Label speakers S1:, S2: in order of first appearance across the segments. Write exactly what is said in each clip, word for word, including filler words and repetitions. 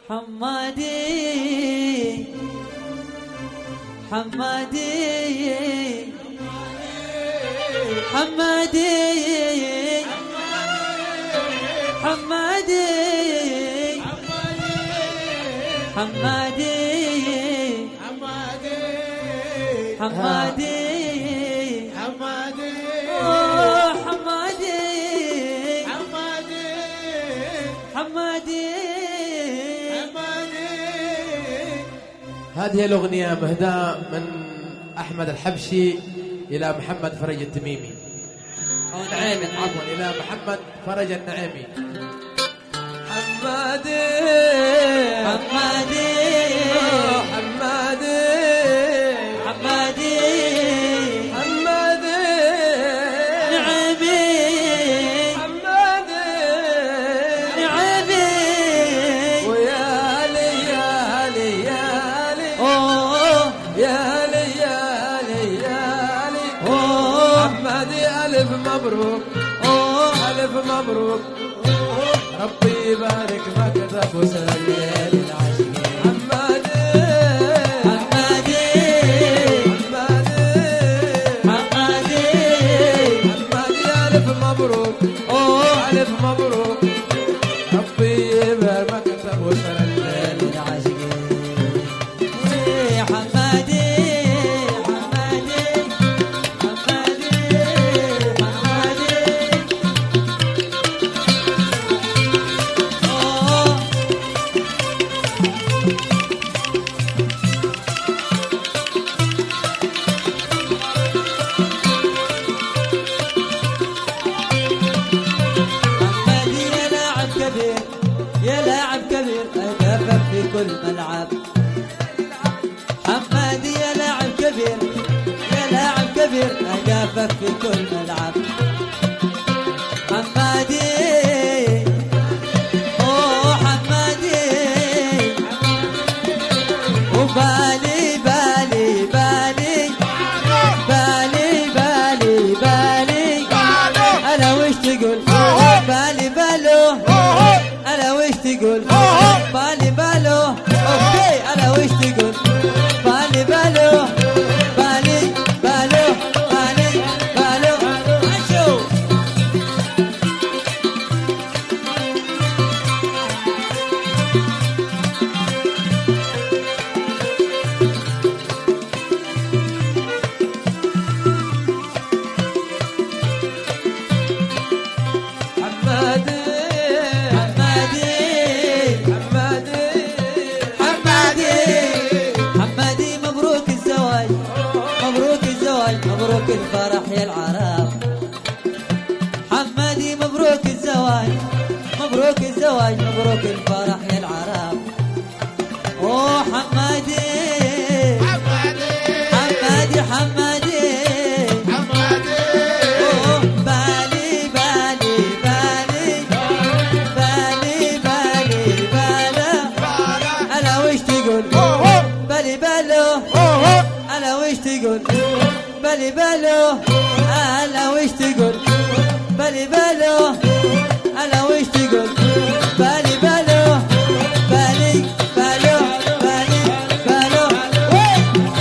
S1: حمادي حمادي حمادي حمادي حمادي
S2: حمادي
S1: حمادي
S2: حمادي
S1: أوه حمادي
S2: حمادي
S1: حمادي
S2: حمادي.
S3: هذه الأغنية مهداة من أحمد الحبشي إلى محمد فرج التميمي،
S1: أو نعيمي
S3: عفوا إلى محمد فرج النعيمي. حمادي
S1: حمادي
S3: حمادي
S1: حمادي
S3: حمادي
S1: نعيمي
S3: حمادي
S1: نعيمي
S3: ويا لي يا لي يا لي
S1: أوه
S3: يا لي يا لي يا لي
S1: أوه
S3: حمادي ألف مبروك
S1: أوه
S3: ألف مبروك ربي يبارك ما كتب وسلم العاشقين. حمادي
S1: حمادي
S3: حمادي
S1: حمادي
S3: حمادي ألف مبروك
S1: أوه
S3: ألف مبروك ربي يبارك ما كتب وسلم
S1: العاشقين. حمادي حمادي حمادي حمادي أوه حمادي يا لاعب كبير يا لاعب كبير أهدافك في كل ملعب. حمادي يا لاعب كبير يا لاعب كبير أهدافك في كل ملعب. حمادي أوه حمادي وبالي بالي بالي بالي بالي بالي أنا وش تقول بالي بالو أنا وش تقول بالي بالو أوكي أنا وش تقول بالي بالو بالي بالو بالي بالو أشوف
S3: حمادي
S1: حمادي
S3: حمادي
S1: حمادي حمادي مبروك الزواج مبروك الزواج مبروك الفرح يا العراق. حمادي مبروك الزواج مبروك الزواج مبروك الفرح يا العراق. اوه حمادي حمادي حمادي أوه بالي بالي بالي بالي بالي بالا ألا وش تقول بالي بالو ألا وش تقول بالي بالو ألا وش تقول بالي بالو ألا وش تقول بالي بالو بالي بالو بالي بالو وي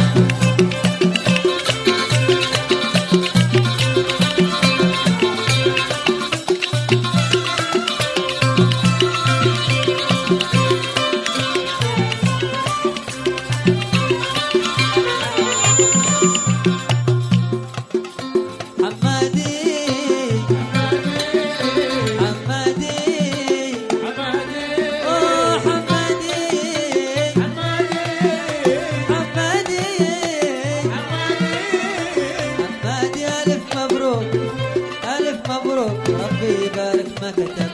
S1: حمادي حمادي أوه حمادي حمادي حمادي ألف مبروك ألف مبروك ربي يبارك ما كتب.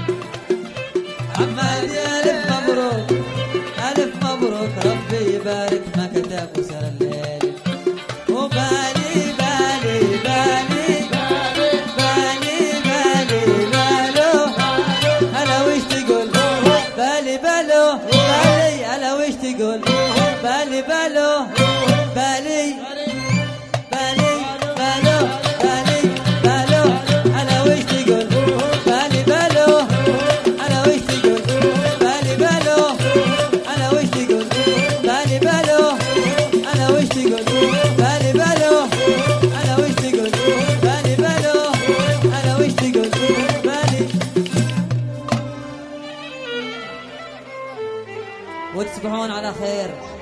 S1: حمادي ألف مبروك ألف مبروك ربي يبارك ما كتب وسر الليل. وبالي بالي بالي بالي بالي بالو ألا وش تقول بالي بالو بالي ألا وش تقول بالي بالو بالي بالي بالو بالي بالو ألا وش تقول بالي بالو ألا وش تقول بالي بالو وش تقول بالي بالو أنا وش تقول بالي بالو أنا وش تقول بالي. وتصبحون على خير.